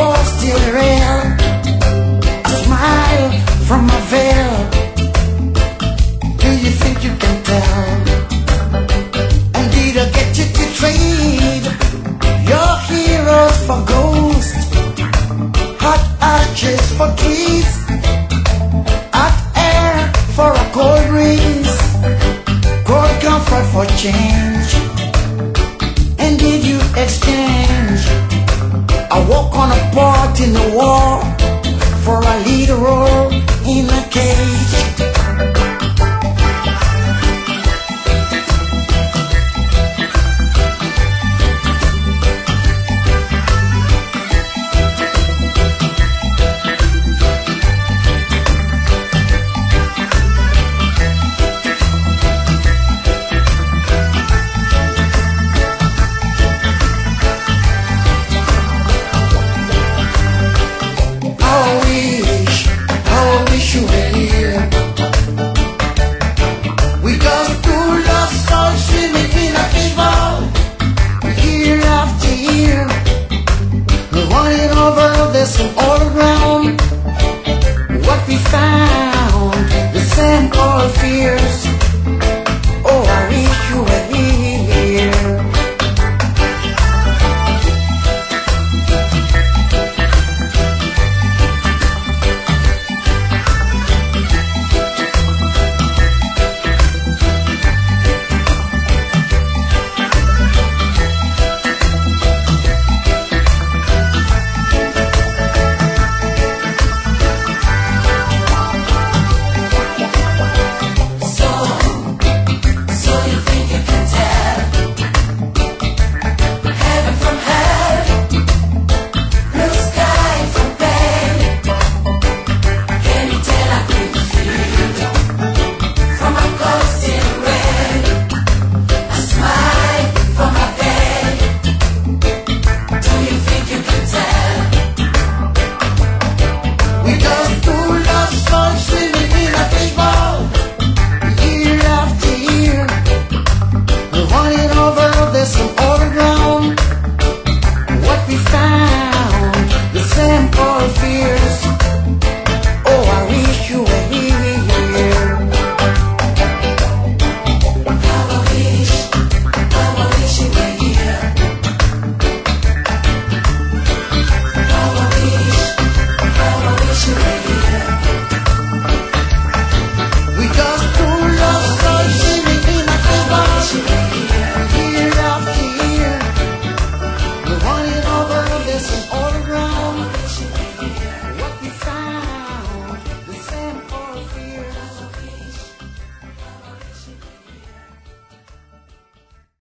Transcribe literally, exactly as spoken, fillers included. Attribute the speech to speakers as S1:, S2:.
S1: course still real. A smile from a veil. Do you think you can tell? And did I get you to trade your heroes for ghosts, hot arches for trees, hot air for a cold breeze, cold comfort for change? And did you exchange a walk on a part in the war for a lead role in a cage? Some all around, what we found, the same old fears. Oh, I wish you were here. This